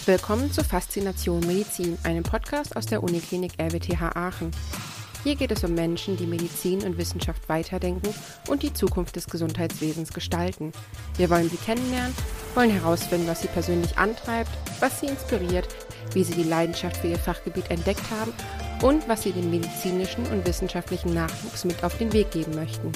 Willkommen zu Faszination Medizin, einem Podcast aus der Uniklinik RWTH Aachen. Hier geht es um Menschen, die Medizin und Wissenschaft weiterdenken und die Zukunft des Gesundheitswesens gestalten. Wir wollen sie kennenlernen, wollen herausfinden, was sie persönlich antreibt, was sie inspiriert, wie sie die Leidenschaft für ihr Fachgebiet entdeckt haben und was sie dem medizinischen und wissenschaftlichen Nachwuchs mit auf den Weg geben möchten.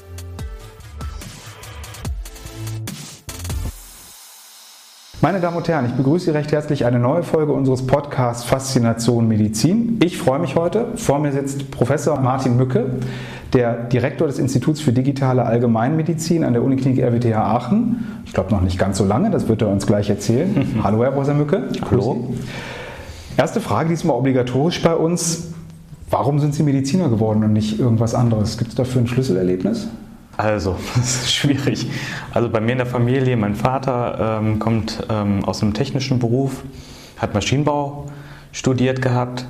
Meine Damen und Herren, ich begrüße Sie recht herzlich eine neue Folge unseres Podcasts Faszination Medizin. Ich freue mich heute. Vor mir sitzt Professor Martin Mücke, der Direktor des Instituts für digitale Allgemeinmedizin an der Uniklinik RWTH Aachen. Ich glaube noch nicht ganz so lange, das wird er uns gleich erzählen. Hallo Herr Professor Mücke. Hallo. Erste Frage, diesmal obligatorisch bei uns. Warum sind Sie Mediziner geworden und nicht irgendwas anderes? Gibt es dafür ein Schlüsselerlebnis? Also, das ist schwierig. Also bei mir in der Familie, mein Vater kommt aus einem technischen Beruf, hat Maschinenbau studiert gehabt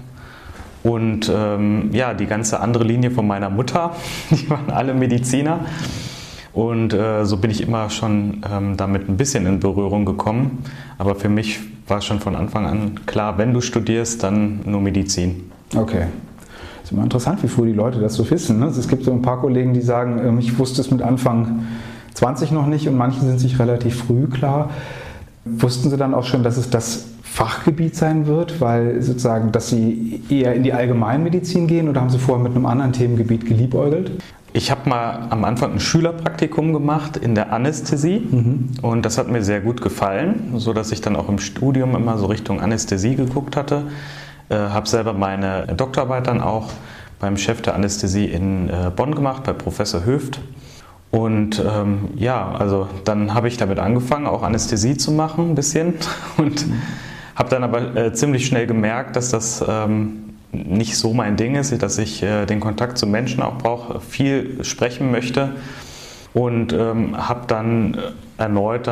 und die ganze andere Linie von meiner Mutter, die waren alle Mediziner und so bin ich immer schon damit ein bisschen in Berührung gekommen. Aber für mich war schon von Anfang an klar, wenn du studierst, dann nur Medizin. Okay. Ist immer interessant, wie früh die Leute das so wissen. Ne? Es gibt so ein paar Kollegen, die sagen, ich wusste es mit Anfang 20 noch nicht und manche sind sich relativ früh klar. Wussten Sie dann auch schon, dass es das Fachgebiet sein wird, weil sozusagen, dass Sie eher in die Allgemeinmedizin gehen oder haben Sie vorher mit einem anderen Themengebiet geliebäugelt? Ich habe mal am Anfang ein Schülerpraktikum gemacht in der Anästhesie und das hat mir sehr gut gefallen, sodass ich dann auch im Studium immer so Richtung Anästhesie geguckt hatte. Habe selber meine Doktorarbeit dann auch beim Chef der Anästhesie in Bonn gemacht, bei Professor Höft. Und also dann habe ich damit angefangen, auch Anästhesie zu machen ein bisschen und habe dann aber ziemlich schnell gemerkt, dass das nicht so mein Ding ist, dass ich den Kontakt zu Menschen auch brauche, viel sprechen möchte und habe dann erneut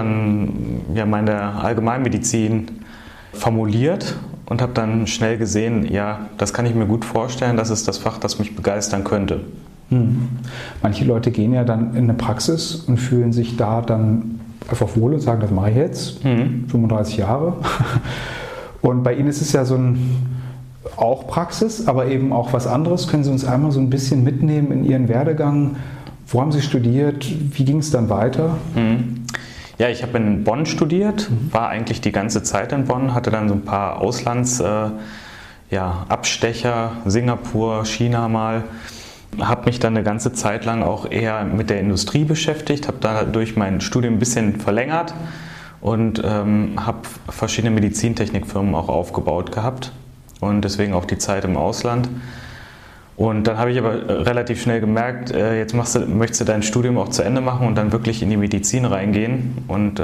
meine Allgemeinmedizin formuliert und habe dann schnell gesehen, ja, das kann ich mir gut vorstellen, das ist das Fach, das mich begeistern könnte. Manche Leute gehen ja dann in eine Praxis und fühlen sich da dann einfach wohl und sagen, das mache ich jetzt, 35 Jahre. Und bei Ihnen ist es ja auch Praxis, aber eben auch was anderes. Können Sie uns einmal so ein bisschen mitnehmen in Ihren Werdegang? Wo haben Sie studiert? Wie ging es dann weiter? Ja, ich habe in Bonn studiert, war eigentlich die ganze Zeit in Bonn, hatte dann so ein paar Abstecher, Singapur, China mal. Habe mich dann eine ganze Zeit lang auch eher mit der Industrie beschäftigt, habe dadurch mein Studium ein bisschen verlängert und habe verschiedene Medizintechnikfirmen auch aufgebaut gehabt und deswegen auch die Zeit im Ausland. Und dann habe ich aber relativ schnell gemerkt, jetzt möchtest du dein Studium auch zu Ende machen und dann wirklich in die Medizin reingehen. Und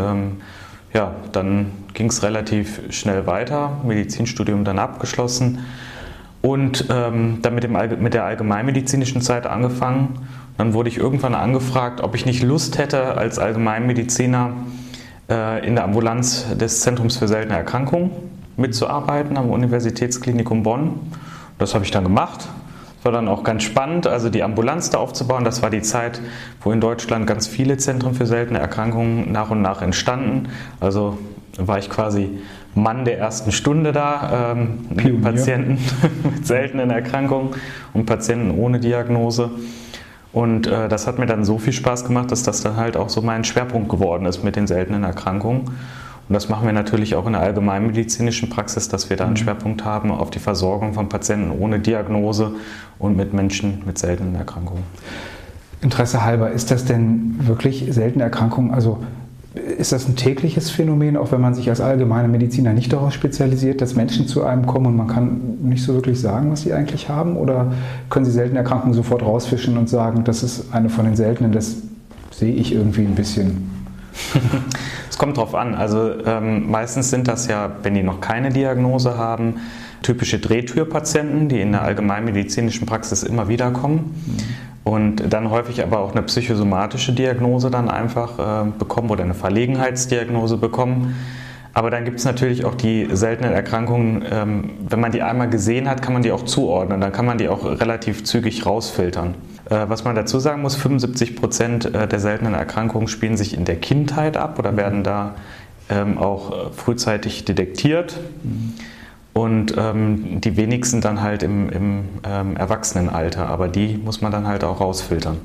dann ging es relativ schnell weiter, Medizinstudium dann abgeschlossen und dann mit der allgemeinmedizinischen Zeit angefangen. Dann wurde ich irgendwann angefragt, ob ich nicht Lust hätte, als Allgemeinmediziner in der Ambulanz des Zentrums für seltene Erkrankungen mitzuarbeiten am Universitätsklinikum Bonn. Das habe ich dann gemacht. War dann auch ganz spannend, also die Ambulanz da aufzubauen. Das war die Zeit, wo in Deutschland ganz viele Zentren für seltene Erkrankungen nach und nach entstanden. Also war ich quasi Mann der ersten Stunde da, mit Patienten mit seltenen Erkrankungen und Patienten ohne Diagnose. Und das hat mir dann so viel Spaß gemacht, dass das dann halt auch so mein Schwerpunkt geworden ist mit den seltenen Erkrankungen. Und das machen wir natürlich auch in der allgemeinmedizinischen Praxis, dass wir da einen Schwerpunkt haben auf die Versorgung von Patienten ohne Diagnose und mit Menschen mit seltenen Erkrankungen. Interesse halber, ist das denn wirklich seltene Erkrankungen? Also ist das ein tägliches Phänomen, auch wenn man sich als allgemeiner Mediziner nicht darauf spezialisiert, dass Menschen zu einem kommen und man kann nicht so wirklich sagen, was sie eigentlich haben? Oder können Sie seltene Erkrankungen sofort rausfischen und sagen, das ist eine von den seltenen, das sehe ich irgendwie ein bisschen? Es kommt drauf an. Also meistens sind das ja, wenn die noch keine Diagnose haben, typische Drehtürpatienten, die in der allgemeinmedizinischen Praxis immer wieder kommen und dann häufig aber auch eine psychosomatische Diagnose dann einfach bekommen oder eine Verlegenheitsdiagnose bekommen. Aber dann gibt es natürlich auch die seltenen Erkrankungen, wenn man die einmal gesehen hat, kann man die auch zuordnen, dann kann man die auch relativ zügig rausfiltern. Was man dazu sagen muss, 75% der seltenen Erkrankungen spielen sich in der Kindheit ab oder werden da auch frühzeitig detektiert. Und die wenigsten dann halt im Erwachsenenalter, aber die muss man dann halt auch rausfiltern.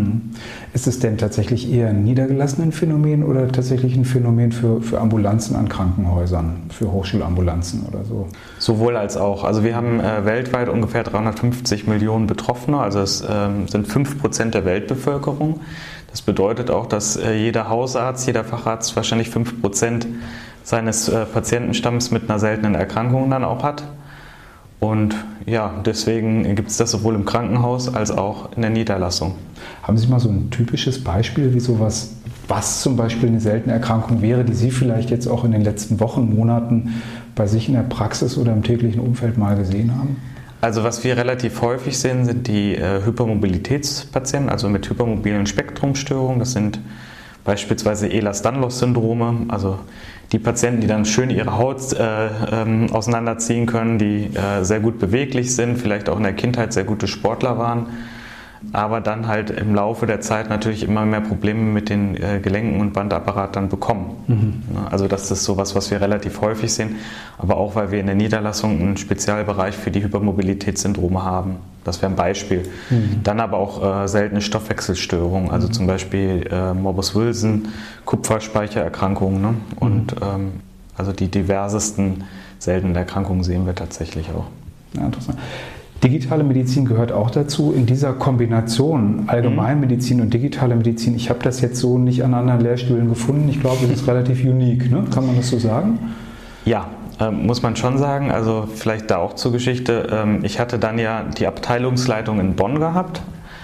Ist es denn tatsächlich eher ein niedergelassenen Phänomen oder tatsächlich ein Phänomen für Ambulanzen an Krankenhäusern, für Hochschulambulanzen oder so? Sowohl als auch. Also wir haben weltweit ungefähr 350 Millionen Betroffene, also es sind 5% der Weltbevölkerung. Das bedeutet auch, dass jeder Hausarzt, jeder Facharzt wahrscheinlich 5% seines Patientenstamms mit einer seltenen Erkrankung dann auch hat. Und ja, deswegen gibt es das sowohl im Krankenhaus als auch in der Niederlassung. Haben Sie mal so ein typisches Beispiel, wie sowas, was zum Beispiel eine seltene Erkrankung wäre, die Sie vielleicht jetzt auch in den letzten Wochen, Monaten bei sich in der Praxis oder im täglichen Umfeld mal gesehen haben? Also was wir relativ häufig sehen, sind die Hypermobilitätspatienten, also mit hypermobilen Spektrumstörungen. Das sind beispielsweise Ehlers-Danlos-Syndrome, also die Patienten, die dann schön ihre Haut auseinanderziehen können, die sehr gut beweglich sind, vielleicht auch in der Kindheit sehr gute Sportler waren, aber dann halt im Laufe der Zeit natürlich immer mehr Probleme mit den Gelenken und Bandapparat dann bekommen. Also das ist sowas, was wir relativ häufig sehen, aber auch, weil wir in der Niederlassung einen Spezialbereich für die Hypermobilitätssyndrome haben. Das wäre ein Beispiel. Dann aber auch seltene Stoffwechselstörungen, also zum Beispiel Morbus Wilson, Kupferspeichererkrankungen, ne? Und also die diversesten seltenen Erkrankungen sehen wir tatsächlich auch. Ja, interessant. Digitale Medizin gehört auch dazu. In dieser Kombination Allgemeinmedizin und digitale Medizin, ich habe das jetzt so nicht an anderen Lehrstühlen gefunden. Ich glaube, es ist relativ unique, ne? Kann man das so sagen? Ja, muss man schon sagen. Also vielleicht da auch zur Geschichte. Ich hatte dann ja die Abteilungsleitung in Bonn gehabt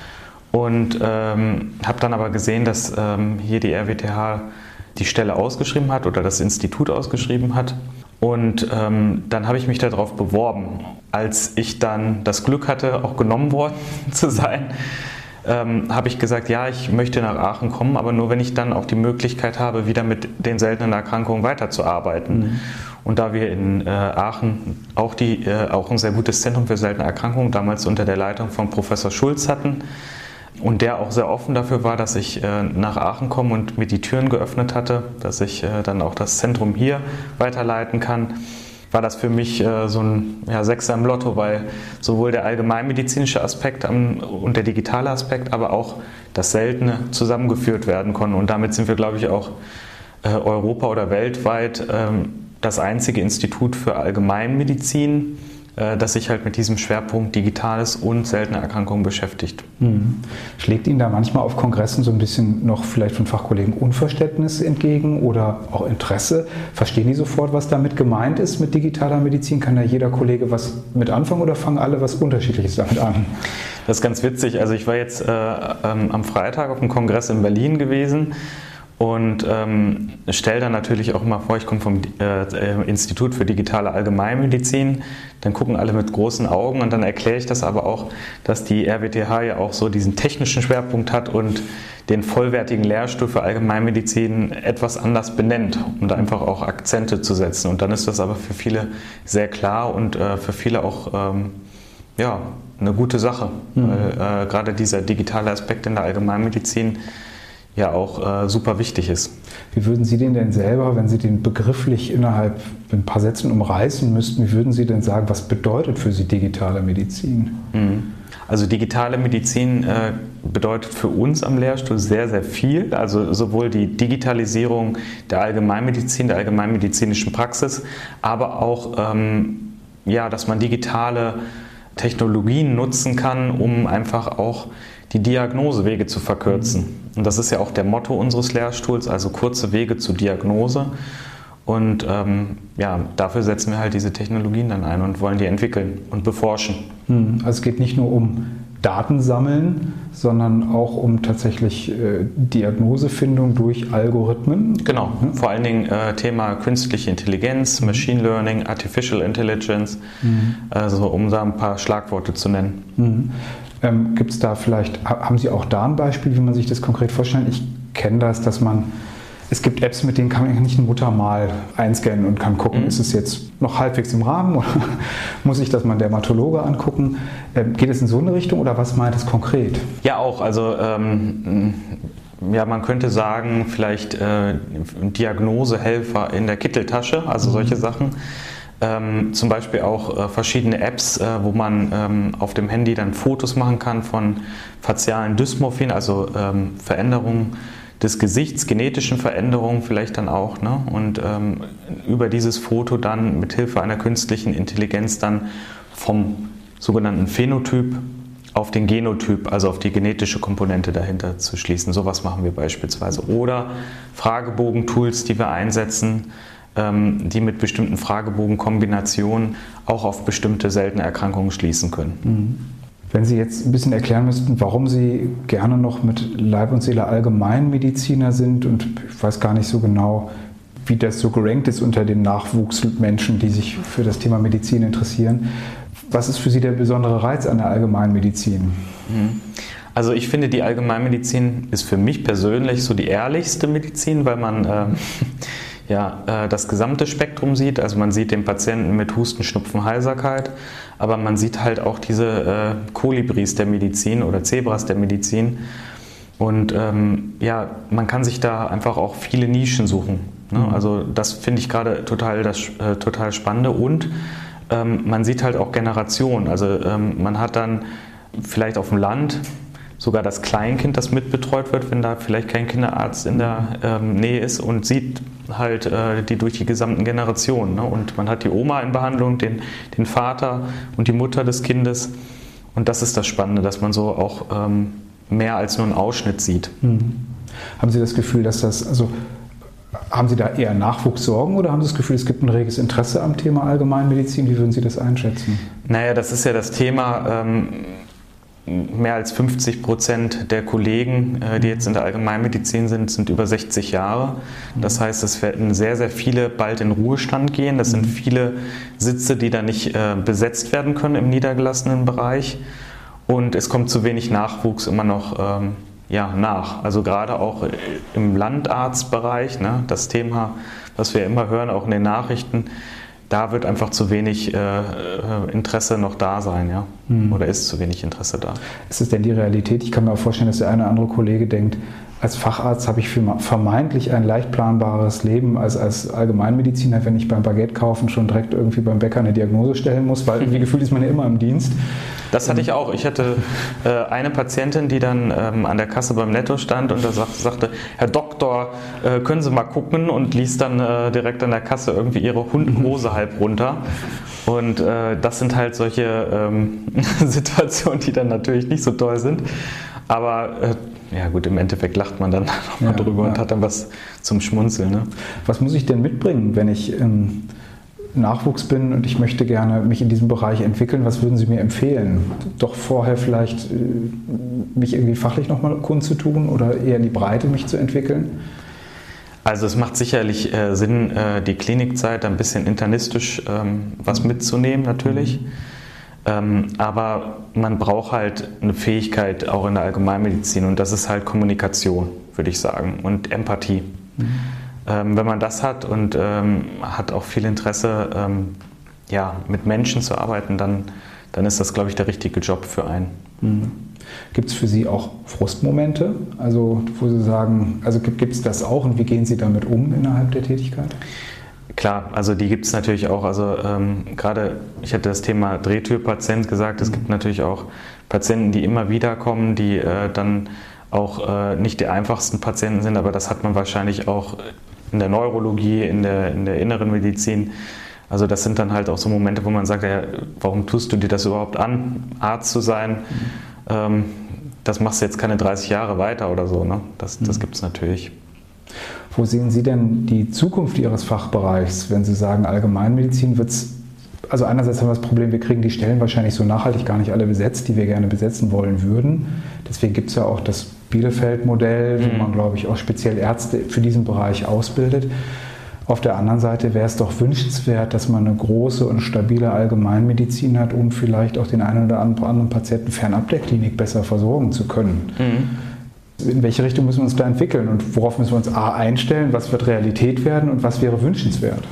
und habe dann aber gesehen, dass hier die RWTH die Stelle ausgeschrieben hat oder das Institut ausgeschrieben hat. Und dann habe ich mich darauf beworben. Als ich dann das Glück hatte, auch genommen worden zu sein, habe ich gesagt, ja, ich möchte nach Aachen kommen, aber nur wenn ich dann auch die Möglichkeit habe, wieder mit den seltenen Erkrankungen weiterzuarbeiten. Und da wir in Aachen auch ein sehr gutes Zentrum für seltene Erkrankungen damals unter der Leitung von Professor Schulz hatten und der auch sehr offen dafür war, dass ich nach Aachen komme und mir die Türen geöffnet hatte, dass ich dann auch das Zentrum hier weiterleiten kann, war das für mich so ein Sechser im Lotto, weil sowohl der allgemeinmedizinische Aspekt und der digitale Aspekt, aber auch das Seltene zusammengeführt werden konnten. Und damit sind wir, glaube ich, auch Europa oder weltweit das einzige Institut für Allgemeinmedizin, das sich halt mit diesem Schwerpunkt Digitales und seltene Erkrankungen beschäftigt. Schlägt Ihnen da manchmal auf Kongressen so ein bisschen noch vielleicht von Fachkollegen Unverständnis entgegen oder auch Interesse? Verstehen die sofort, was damit gemeint ist mit digitaler Medizin? Kann da jeder Kollege was mit anfangen oder fangen alle was Unterschiedliches damit an? Das ist ganz witzig. Also ich war jetzt am Freitag auf einem Kongress in Berlin gewesen. Und stelle dann natürlich auch immer vor, ich komme vom Institut für digitale Allgemeinmedizin, dann gucken alle mit großen Augen und dann erkläre ich das aber auch, dass die RWTH ja auch so diesen technischen Schwerpunkt hat und den vollwertigen Lehrstuhl für Allgemeinmedizin etwas anders benennt, um da einfach auch Akzente zu setzen. Und dann ist das aber für viele sehr klar und für viele auch eine gute Sache, weil gerade dieser digitale Aspekt in der Allgemeinmedizin ja auch super wichtig ist. Wie würden Sie den denn selber, wenn Sie den begrifflich innerhalb ein paar Sätzen umreißen müssten, wie würden Sie denn sagen, was bedeutet für Sie digitale Medizin? Also digitale Medizin bedeutet für uns am Lehrstuhl sehr, sehr viel. Also sowohl die Digitalisierung der Allgemeinmedizin, der allgemeinmedizinischen Praxis, aber auch, dass man digitale Technologien nutzen kann, um einfach auch die Diagnosewege zu verkürzen. Und das ist ja auch der Motto unseres Lehrstuhls, also kurze Wege zur Diagnose. Und dafür setzen wir halt diese Technologien dann ein und wollen die entwickeln und beforschen. Also es geht nicht nur um Daten sammeln, sondern auch um tatsächlich Diagnosefindung durch Algorithmen. Genau, vor allen Dingen Thema künstliche Intelligenz, Machine Learning, Artificial Intelligence, also um da ein paar Schlagworte zu nennen. Gibt es da vielleicht, haben Sie auch da ein Beispiel, wie man sich das konkret vorstellt? Ich kenne das, es gibt Apps, mit denen kann man nicht eine Mutter mal einscannen und kann gucken, ist es jetzt noch halbwegs im Rahmen oder muss ich das mal Dermatologe angucken? Geht es in so eine Richtung oder was meint es konkret? Ja auch, also ja, man könnte sagen, vielleicht Diagnosehelfer in der Kitteltasche, also solche Sachen. Zum Beispiel auch verschiedene Apps, wo man auf dem Handy dann Fotos machen kann von fazialen Dysmorphien, also Veränderungen des Gesichts, genetischen Veränderungen vielleicht dann auch. Ne? Und über dieses Foto dann mit Hilfe einer künstlichen Intelligenz dann vom sogenannten Phänotyp auf den Genotyp, also auf die genetische Komponente dahinter zu schließen. Sowas machen wir beispielsweise. Oder Fragebogen-Tools, die wir einsetzen, die mit bestimmten Fragebogenkombinationen auch auf bestimmte seltene Erkrankungen schließen können. Wenn Sie jetzt ein bisschen erklären müssten, warum Sie gerne noch mit Leib und Seele Allgemeinmediziner sind, und ich weiß gar nicht so genau, wie das so gerankt ist unter den Nachwuchsmenschen, die sich für das Thema Medizin interessieren. Was ist für Sie der besondere Reiz an der Allgemeinmedizin? Also ich finde, die Allgemeinmedizin ist für mich persönlich so die ehrlichste Medizin, weil man das gesamte Spektrum sieht. Also man sieht den Patienten mit Husten, Schnupfen, Heiserkeit, aber man sieht halt auch diese Kolibris der Medizin oder Zebras der Medizin. Und man kann sich da einfach auch viele Nischen suchen. Ne? Also das finde ich gerade total Spannende. Und man sieht halt auch Generationen. Also man hat dann vielleicht auf dem Land sogar das Kleinkind, das mitbetreut wird, wenn da vielleicht kein Kinderarzt in der Nähe ist, und sieht halt die durch die gesamten Generationen. Ne? Und man hat die Oma in Behandlung, den Vater und die Mutter des Kindes. Und das ist das Spannende, dass man so auch mehr als nur einen Ausschnitt sieht. Haben Sie das Gefühl, haben Sie da eher Nachwuchssorgen oder haben Sie das Gefühl, es gibt ein reges Interesse am Thema Allgemeinmedizin? Wie würden Sie das einschätzen? Naja, das ist ja das Thema. Mehr als 50% der Kollegen, die jetzt in der Allgemeinmedizin sind über 60 Jahre. Das heißt, es werden sehr, sehr viele bald in Ruhestand gehen. Das sind viele Sitze, die da nicht besetzt werden können im niedergelassenen Bereich. Und es kommt zu wenig Nachwuchs immer noch nach. Also gerade auch im Landarztbereich, ne, das Thema, was wir immer hören, auch in den Nachrichten, da wird einfach zu wenig Interesse noch da sein, ja? Oder ist zu wenig Interesse da. Ist es denn die Realität? Ich kann mir auch vorstellen, dass der eine oder andere Kollege denkt, als Facharzt habe ich vermeintlich ein leicht planbares Leben als Allgemeinmediziner, wenn ich beim Baguette kaufen schon direkt irgendwie beim Bäcker eine Diagnose stellen muss, weil irgendwie gefühlt ist man ja immer im Dienst. Das hatte ich auch. Ich hatte eine Patientin, die dann an der Kasse beim Netto stand und da sagte, Herr Doktor, können Sie mal gucken, und ließ dann direkt an der Kasse irgendwie ihre Hose halb runter. Und das sind halt solche Situationen, die dann natürlich nicht so toll sind. Aber im Endeffekt lacht man dann nochmal drüber und hat dann was zum Schmunzeln. Ne? Was muss ich denn mitbringen, wenn ich Nachwuchs bin und ich möchte gerne mich in diesem Bereich entwickeln? Was würden Sie mir empfehlen? Doch vorher vielleicht mich irgendwie fachlich nochmal kundzutun oder eher in die Breite mich zu entwickeln? Also es macht sicherlich Sinn, die Klinikzeit ein bisschen internistisch was mitzunehmen natürlich. Aber man braucht halt eine Fähigkeit auch in der Allgemeinmedizin, und das ist halt Kommunikation, würde ich sagen, und Empathie. Wenn man das hat und hat auch viel Interesse, mit Menschen zu arbeiten, dann ist das, glaube ich, der richtige Job für einen. Gibt es für Sie auch Frustmomente? Also wo Sie sagen, gibt es das auch, und wie gehen Sie damit um innerhalb der Tätigkeit? Klar, also die gibt es natürlich auch. Also gerade, ich hatte das Thema Drehtürpatient gesagt, es gibt natürlich auch Patienten, die immer wieder kommen, die dann auch nicht die einfachsten Patienten sind, aber das hat man wahrscheinlich auch in der Neurologie, in der inneren Medizin. Also das sind dann halt auch so Momente, wo man sagt, ja, warum tust du dir das überhaupt an, Arzt zu sein? Das machst du jetzt keine 30 Jahre weiter oder so. Ne? Das gibt es natürlich. Wo sehen Sie denn die Zukunft Ihres Fachbereichs, wenn Sie sagen, Allgemeinmedizin wird's? Also einerseits haben wir das Problem, wir kriegen die Stellen wahrscheinlich so nachhaltig gar nicht alle besetzt, die wir gerne besetzen wollen würden. Deswegen gibt es ja auch das Bielefeld-Modell, wo man, glaube ich, auch speziell Ärzte für diesen Bereich ausbildet. Auf der anderen Seite wäre es doch wünschenswert, dass man eine große und stabile Allgemeinmedizin hat, um vielleicht auch den einen oder anderen Patienten fernab der Klinik besser versorgen zu können. In welche Richtung müssen wir uns da entwickeln und worauf müssen wir uns einstellen, was wird Realität werden und was wäre wünschenswert?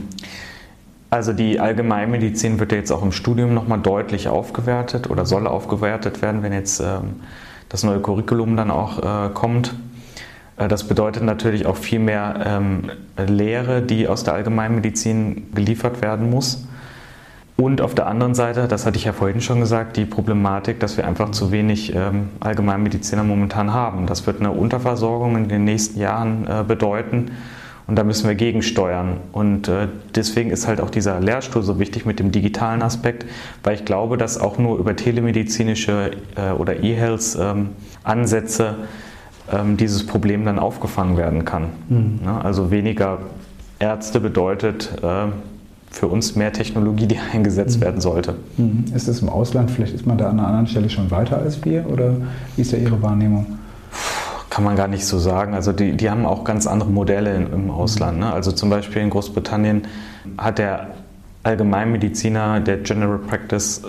Also die Allgemeinmedizin wird ja jetzt auch im Studium nochmal deutlich aufgewertet oder soll aufgewertet werden, wenn jetzt das neue Curriculum dann auch kommt. Das bedeutet natürlich auch viel mehr Lehre, die aus der Allgemeinmedizin geliefert werden muss. Und auf der anderen Seite, das hatte ich ja vorhin schon gesagt, die Problematik, dass wir einfach zu wenig Allgemeinmediziner momentan haben. Das wird eine Unterversorgung in den nächsten Jahren bedeuten und da müssen wir gegensteuern. Und deswegen ist halt auch dieser Lehrstuhl so wichtig mit dem digitalen Aspekt, weil ich glaube, dass auch nur über telemedizinische oder E-Health-Ansätze dieses Problem dann aufgefangen werden kann. Also weniger Ärzte bedeutet für uns mehr Technologie, die eingesetzt werden sollte. Ist das im Ausland, vielleicht ist man da an einer anderen Stelle schon weiter als wir, oder wie ist da Ihre Wahrnehmung? Kann man gar nicht so sagen. Also die haben auch ganz andere Modelle im Ausland. Ne? Also zum Beispiel in Großbritannien hat der Allgemeinmediziner, der General Practice,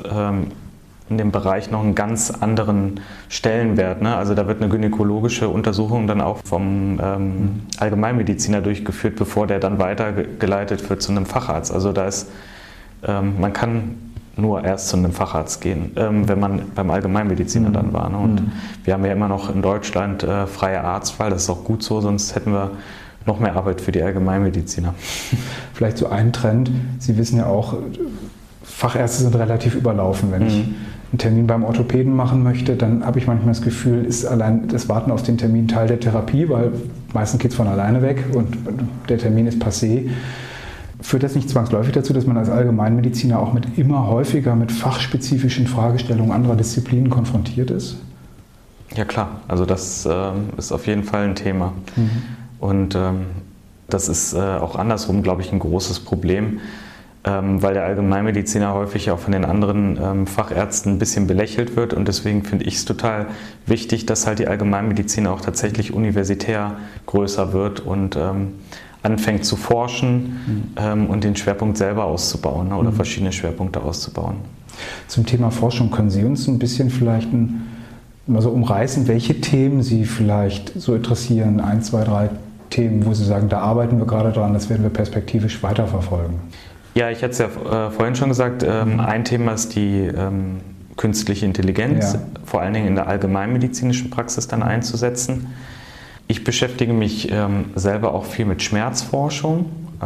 in dem Bereich noch einen ganz anderen Stellenwert. Ne? Also da wird eine gynäkologische Untersuchung dann auch vom Allgemeinmediziner durchgeführt, bevor der dann weitergeleitet wird zu einem Facharzt. Also da ist, man kann nur erst zu einem Facharzt gehen, wenn man beim Allgemeinmediziner dann war. Ne? Und wir haben ja immer noch in Deutschland freie Arztwahl, das ist auch gut so, sonst hätten wir noch mehr Arbeit für die Allgemeinmediziner. Vielleicht so ein Trend, Sie wissen ja auch, Fachärzte sind relativ überlaufen. Wenn ich einen Termin beim Orthopäden machen möchte, dann habe ich manchmal das Gefühl, ist allein das Warten auf den Termin Teil der Therapie, weil meistens geht es von alleine weg und der Termin ist passé. Führt das nicht zwangsläufig dazu, dass man als Allgemeinmediziner auch immer häufiger mit fachspezifischen Fragestellungen anderer Disziplinen konfrontiert ist? Ja klar, also das ist auf jeden Fall ein Thema. Und das ist auch andersrum, glaube ich, ein großes Problem, weil der Allgemeinmediziner häufig auch von den anderen Fachärzten ein bisschen belächelt wird, und deswegen finde ich es total wichtig, dass halt die Allgemeinmedizin auch tatsächlich universitär größer wird und anfängt zu forschen und den Schwerpunkt selber auszubauen, ne, oder verschiedene Schwerpunkte auszubauen. Zum Thema Forschung, können Sie uns ein bisschen vielleicht mal so umreißen, welche Themen Sie vielleicht so interessieren, 1, 2, 3 Themen, wo Sie sagen, da arbeiten wir gerade dran, das werden wir perspektivisch weiterverfolgen? Ja, ich hatte es ja vorhin schon gesagt, ein Thema ist die künstliche Intelligenz, vor allen Dingen in der allgemeinmedizinischen Praxis dann einzusetzen. Ich beschäftige mich selber auch viel mit Schmerzforschung,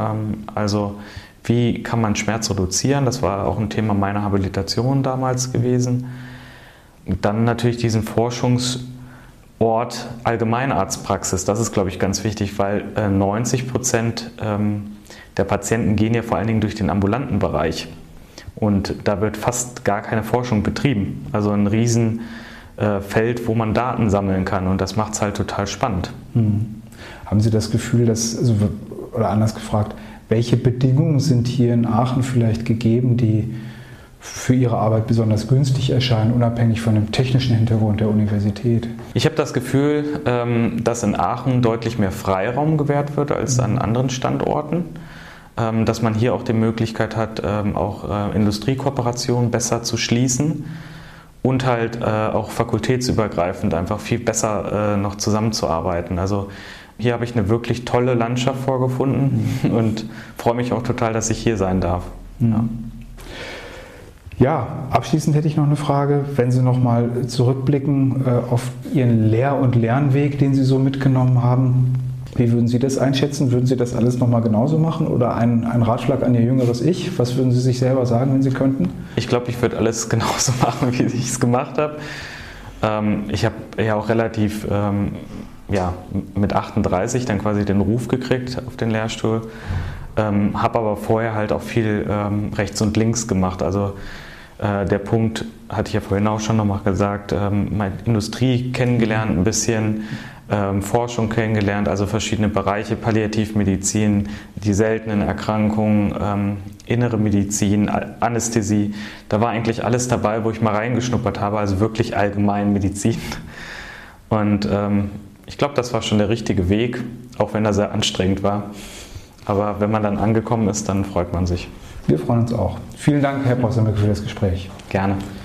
also wie kann man Schmerz reduzieren, das war auch ein Thema meiner Habilitation damals gewesen. Dann natürlich diesen Forschungsort Allgemeinarztpraxis, das ist, glaube ich, ganz wichtig, weil 90% der Patienten gehen ja vor allen Dingen durch den ambulanten Bereich und da wird fast gar keine Forschung betrieben. Also ein Riesenfeld, wo man Daten sammeln kann, und das macht es halt total spannend. Haben Sie das Gefühl, dass, oder anders gefragt, welche Bedingungen sind hier in Aachen vielleicht gegeben, die für Ihre Arbeit besonders günstig erscheinen, unabhängig von dem technischen Hintergrund der Universität? Ich habe das Gefühl, dass in Aachen deutlich mehr Freiraum gewährt wird als an anderen Standorten. Dass man hier auch die Möglichkeit hat, auch Industriekooperationen besser zu schließen und halt auch fakultätsübergreifend einfach viel besser noch zusammenzuarbeiten. Also hier habe ich eine wirklich tolle Landschaft vorgefunden und freue mich auch total, dass ich hier sein darf. Ja, abschließend hätte ich noch eine Frage. Wenn Sie noch mal zurückblicken auf Ihren Lehr- und Lernweg, den Sie so mitgenommen haben, wie würden Sie das einschätzen? Würden Sie das alles noch mal genauso machen oder ein Ratschlag an Ihr jüngeres Ich? Was würden Sie sich selber sagen, wenn Sie könnten? Ich glaube, ich würde alles genauso machen, wie ich es gemacht habe. Ich habe ja auch relativ mit 38 dann quasi den Ruf gekriegt auf den Lehrstuhl, habe aber vorher halt auch viel rechts und links gemacht. Also der Punkt, hatte ich ja vorhin auch schon nochmal gesagt, Industrie kennengelernt, ein bisschen Forschung kennengelernt, also verschiedene Bereiche, Palliativmedizin, die seltenen Erkrankungen, innere Medizin, Anästhesie. Da war eigentlich alles dabei, wo ich mal reingeschnuppert habe, also wirklich Allgemeinmedizin. Und ich glaube, das war schon der richtige Weg, auch wenn er sehr anstrengend war. Aber wenn man dann angekommen ist, dann freut man sich. Wir freuen uns auch. Vielen Dank, Herr Professor Mücke, für das Gespräch. Gerne.